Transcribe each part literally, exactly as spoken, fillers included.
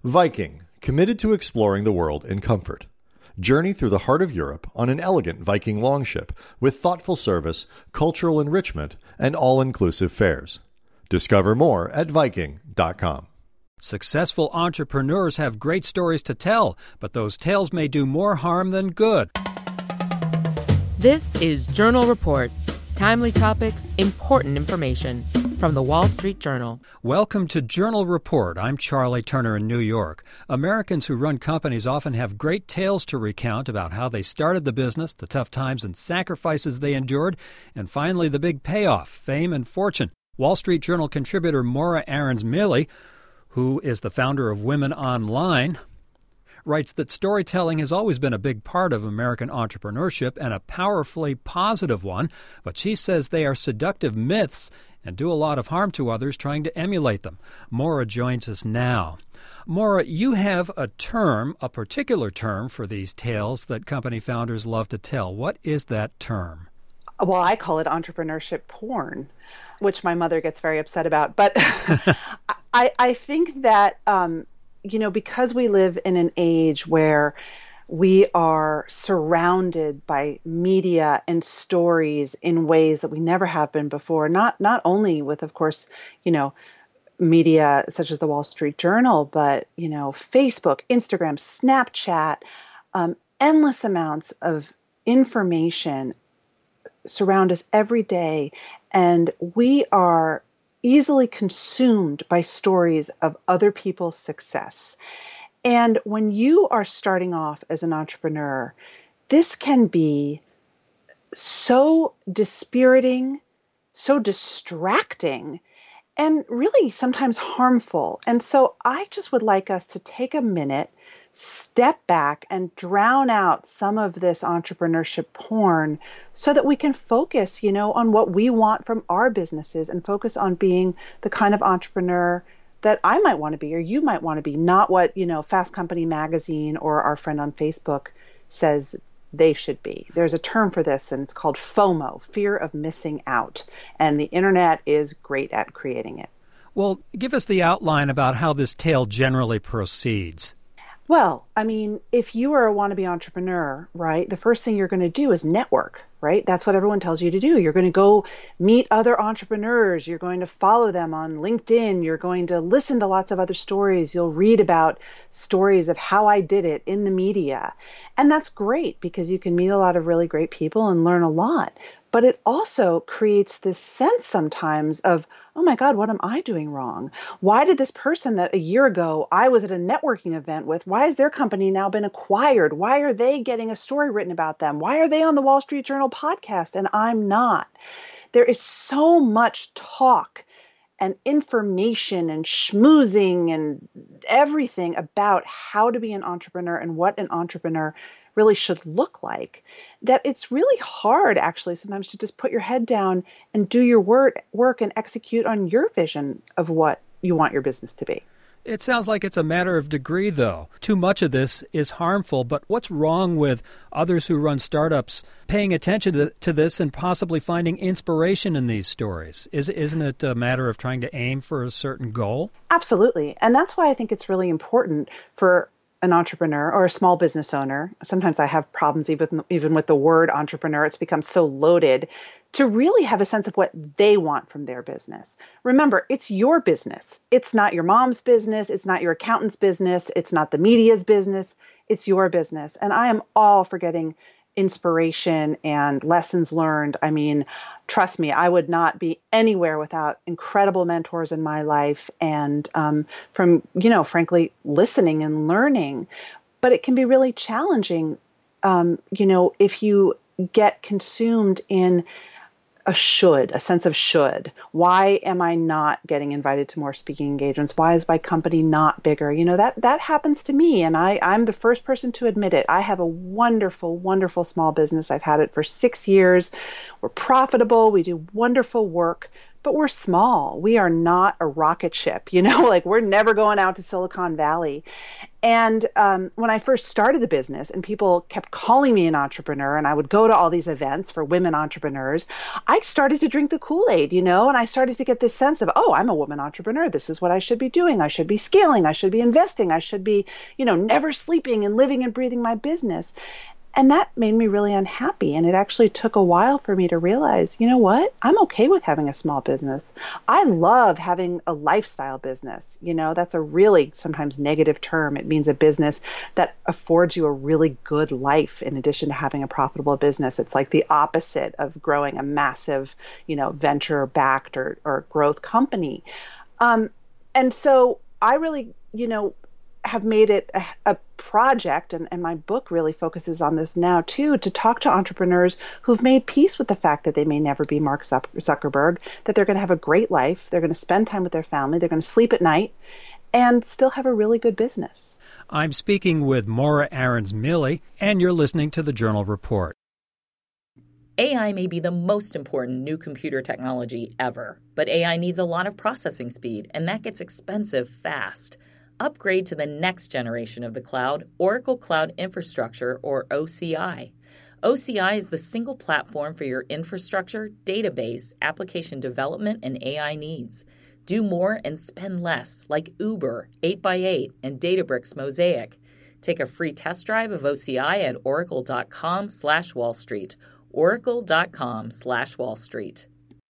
Viking, committed to exploring the world in comfort. Journey through the heart of Europe on an elegant Viking longship with thoughtful service, cultural enrichment, and all-inclusive fares. Discover more at Viking dot com. Successful entrepreneurs have great stories to tell, but those tales may do more harm than good. This is Journal Report. Timely topics, important information from the Wall Street Journal. Welcome to Journal Report. I'm Charlie Turner in New York. Americans who run companies often have great tales to recount about how they started the business, the tough times and sacrifices they endured, and finally the big payoff, fame and fortune. Wall Street Journal contributor Maura Arens-Mili, who is the founder of Women Online, writes that storytelling has always been a big part of American entrepreneurship and a powerfully positive one, but she says they are seductive myths and do a lot of harm to others trying to emulate them. Maura joins us now. Maura, you have a term, a particular term for these tales that company founders love to tell. What is that term? Well, I call it entrepreneurship porn, which my mother gets very upset about. But I, I think that um, you know, because we live in an age where we are surrounded by media and stories in ways that we never have been before, not not only with, of course, you know, media such as the Wall Street Journal, but, you know, Facebook, Instagram, Snapchat, um, endless amounts of information surround us every day. And we are easily consumed by stories of other people's success. And when you are starting off as an entrepreneur, this can be so dispiriting, so distracting, and really sometimes harmful. And so I just would like us to take a minute, step back, and drown out some of this entrepreneurship porn so that we can focus, you know, on what we want from our businesses and focus on being the kind of entrepreneur that I might want to be or you might want to be, not what, you know, Fast Company magazine or our friend on Facebook says they should be. There's a term for this, and it's called FOMO, fear of missing out. And the internet is great at creating it. Well, give us the outline about how this tale generally proceeds. Well, I mean, if you are a wannabe entrepreneur, right, the first thing you're going to do is network, right? That's what everyone tells you to do. You're going to go meet other entrepreneurs. You're going to follow them on LinkedIn. You're going to listen to lots of other stories. You'll read about stories of how I did it in the media. And that's great because you can meet a lot of really great people and learn a lot. But it also creates this sense sometimes of, oh my God, what am I doing wrong? Why did this person that a year ago I was at a networking event with, why has their company now been acquired? Why are they getting a story written about them? Why are they on the Wall Street Journal podcast and I'm not? There is so much talk and information and schmoozing and everything about how to be an entrepreneur and what an entrepreneur really should look like, that it's really hard actually sometimes to just put your head down and do your work, work and execute on your vision of what you want your business to be. It sounds like it's a matter of degree, though. Too much of this is harmful, but what's wrong with others who run startups paying attention to, to this and possibly finding inspiration in these stories? Is, isn't it a matter of trying to aim for a certain goal? Absolutely. And that's why I think it's really important for an entrepreneur or a small business owner. Sometimes I have problems even, even with the word entrepreneur. It's become so loaded, to really have a sense of what they want from their business. Remember, it's your business. It's not your mom's business. It's not your accountant's business. It's not the media's business. It's your business. And I am all for getting inspiration and lessons learned. I mean, trust me, I would not be anywhere without incredible mentors in my life and um, from, you know, frankly, listening and learning. But it can be really challenging, um, you know, if you get consumed in a should, a sense of should. Why am I not getting invited to more speaking engagements? Why is my company not bigger? You know, that that happens to me, and I, I'm the first person to admit it. I have a wonderful, wonderful small business. I've had it for six years. We're profitable. We do wonderful work but we're small. We are not a rocket ship, you know, like we're never going out to Silicon Valley. And um, when I first started the business and people kept calling me an entrepreneur and I would go to all these events for women entrepreneurs, I started to drink the Kool-Aid, you know, and I started to get this sense of, oh, I'm a woman entrepreneur. This is what I should be doing. I should be scaling. I should be investing. I should be, you know, never sleeping and living and breathing my business. And that made me really unhappy. And it actually took a while for me to realize, you know what? I'm okay with having a small business. I love having a lifestyle business. You know, that's a really sometimes negative term. It means a business that affords you a really good life in addition to having a profitable business. It's like the opposite of growing a massive, you know, venture-backed or, or growth company. Um, and so I really, you know, have made it a, a project, and, and my book really focuses on this now too, to talk to entrepreneurs who've made peace with the fact that they may never be Mark Zuckerberg, that they're going to have a great life, they're going to spend time with their family, they're going to sleep at night, and still have a really good business. I'm speaking with Maura Arens-Milley, and you're listening to the Journal Report. A I may be the most important new computer technology ever, but A I needs a lot of processing speed, and that gets expensive fast. Upgrade to the next generation of the cloud, Oracle Cloud Infrastructure, or O C I. O C I is the single platform for your infrastructure, database, application development, and A I needs. Do more and spend less, like Uber, eight by eight, and Databricks Mosaic. Take a free test drive of O C I at oracle.com slash Wall Street. oracle.com slash Wall Street.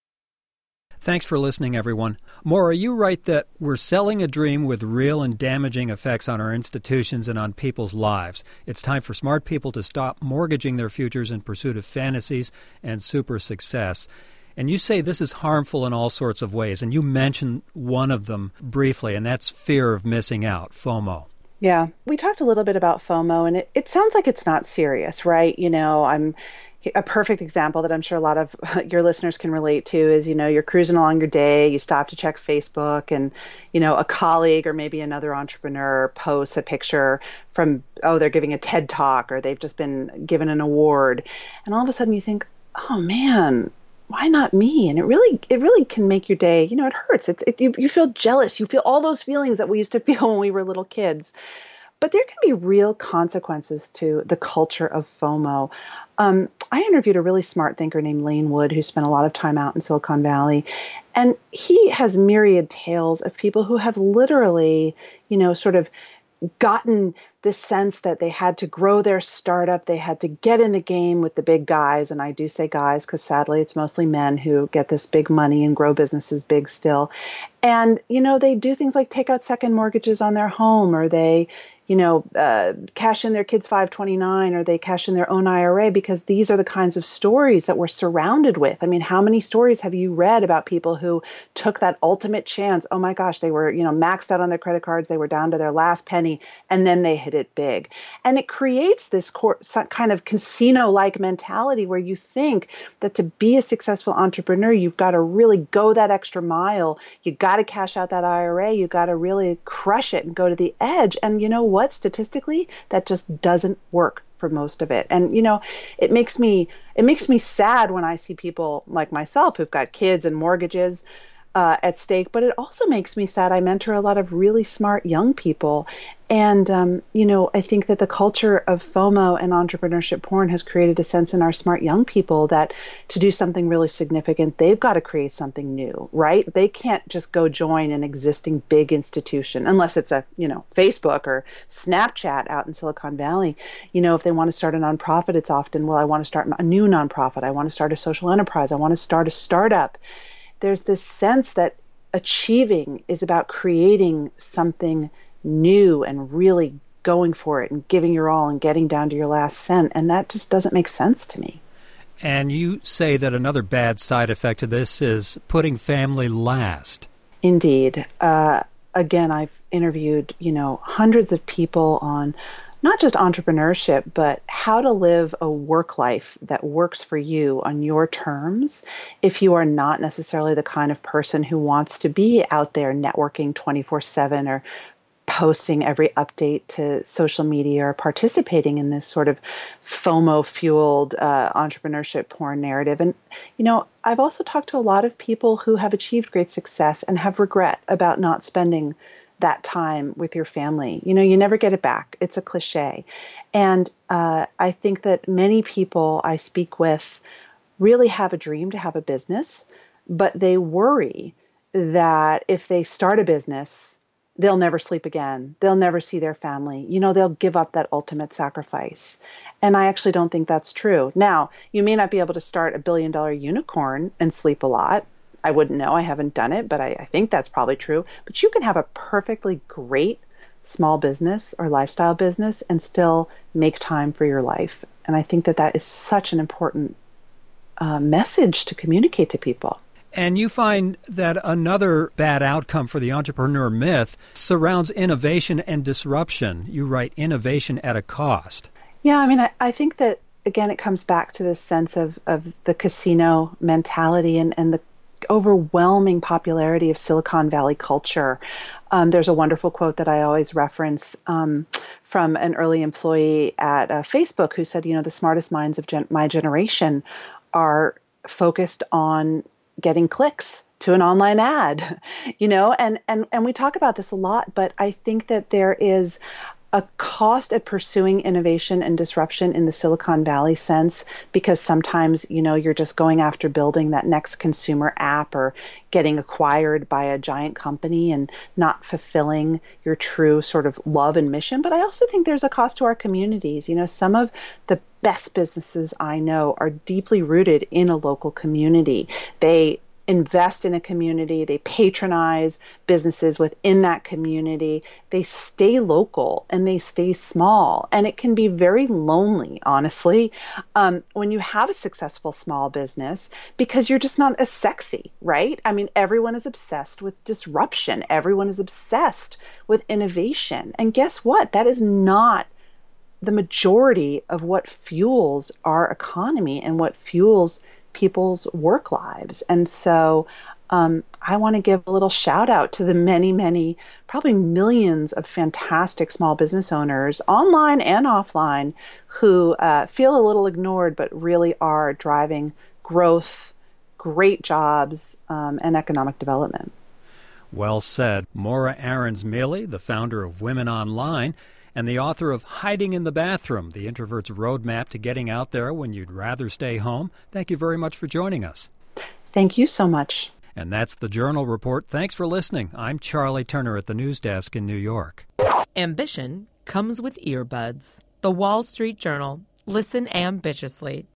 Thanks for listening, everyone. Maura, you write that we're selling a dream with real and damaging effects on our institutions and on people's lives. It's time for smart people to stop mortgaging their futures in pursuit of fantasies and super success. And you say this is harmful in all sorts of ways, and you mentioned one of them briefly, and that's fear of missing out, FOMO. Yeah, we talked a little bit about FOMO, and it, it sounds like it's not serious, right? You know, I'm a perfect example that I'm sure a lot of your listeners can relate to is, you know, you're cruising along your day, you stop to check Facebook, and, you know, a colleague or maybe another entrepreneur posts a picture from, oh, they're giving a TED Talk or they've just been given an award. And all of a sudden you think, oh, man, why not me? And it really, it really can make your day, you know, it hurts. It's, it, you, you feel jealous. You feel all those feelings that we used to feel when we were little kids. But there can be real consequences to the culture of FOMO. Um, I interviewed a really smart thinker named Lane Wood, who spent a lot of time out in Silicon Valley. And he has myriad tales of people who have literally, you know, sort of gotten this sense that they had to grow their startup, they had to get in the game with the big guys. And I do say guys because sadly it's mostly men who get this big money and grow businesses big still. And, you know, they do things like take out second mortgages on their home, or they, you know, uh, cash in their kids' five twenty-nine, or they cash in their own I R A, because these are the kinds of stories that we're surrounded with. I mean, how many stories have you read about people who took that ultimate chance? Oh my gosh, they were, you know, maxed out on their credit cards. They were down to their last penny, and then they hit it big. And it creates this cor- kind of casino-like mentality where you think that to be a successful entrepreneur, you've got to really go that extra mile. You got to cash out that I R A. You got to really crush it and go to the edge. And you know what? What statistically, that just doesn't work for most of it. And, you know, it makes me it makes me sad when I see people like myself who've got kids and mortgages uh, at stake. But it also makes me sad. I mentor a lot of really smart young people. And, um, you know, I think that the culture of FOMO and entrepreneurship porn has created a sense in our smart young people that to do something really significant, they've got to create something new, right? They can't just go join an existing big institution unless it's a, you know, Facebook or Snapchat out in Silicon Valley. You know, if they want to start a nonprofit, it's often, well, I want to start a new nonprofit. I want to start a social enterprise. I want to start a startup. There's this sense that achieving is about creating something new and really going for it and giving your all and getting down to your last cent. And that just doesn't make sense to me. And you say that another bad side effect of this is putting family last. Indeed. Uh, again, I've interviewed, you know, hundreds of people on not just entrepreneurship, but how to live a work life that works for you on your terms if you are not necessarily the kind of person who wants to be out there networking twenty-four seven or posting every update to social media or participating in this sort of FOMO-fueled uh, entrepreneurship porn narrative. And, you know, I've also talked to a lot of people who have achieved great success and have regret about not spending that time with your family. You know, you never get it back. It's a cliche. And uh, I think that many people I speak with really have a dream to have a business, but they worry that if they start a business, they'll never sleep again. They'll never see their family. You know, they'll give up that ultimate sacrifice. And I actually don't think that's true. Now, you may not be able to start a billion dollar unicorn and sleep a lot. I wouldn't know. I haven't done it, but I, I think that's probably true. But you can have a perfectly great small business or lifestyle business and still make time for your life. And I think that that is such an important uh, message to communicate to people. And you find that another bad outcome for the entrepreneur myth surrounds innovation and disruption. You write innovation at a cost. Yeah, I mean, I, I think that, again, it comes back to this sense of, of the casino mentality and, and the overwhelming popularity of Silicon Valley culture. Um, there's a wonderful quote that I always reference um, from an early employee at uh, Facebook who said, you know, the smartest minds of gen- my generation are focused on getting clicks to an online ad, you know, and, and, and we talk about this a lot, but I think that there is a cost at pursuing innovation and disruption in the Silicon Valley sense, because sometimes, you know, you're just going after building that next consumer app or getting acquired by a giant company and not fulfilling your true sort of love and mission. But I also think there's a cost to our communities. You know, some of the best businesses I know are deeply rooted in a local community. They invest in a community, they patronize businesses within that community, they stay local and they stay small. And it can be very lonely, honestly, um, when you have a successful small business because you're just not as sexy, right? I mean, everyone is obsessed with disruption. Everyone is obsessed with innovation. And guess what? That is not the majority of what fuels our economy and what fuels people's work lives. And so um, I want to give a little shout out to the many, many, probably millions of fantastic small business owners, online and offline, who uh, feel a little ignored, but really are driving growth, great jobs, um, and economic development. Well said. Maura Arens-Mailey, the founder of Women Online, and the author of Hiding in the Bathroom, The Introvert's Roadmap to Getting Out There When You'd Rather Stay Home. Thank you very much for joining us. Thank you so much. And that's the Journal Report. Thanks for listening. I'm Charlie Turner at the News Desk in New York. Ambition comes with earbuds. The Wall Street Journal. Listen ambitiously.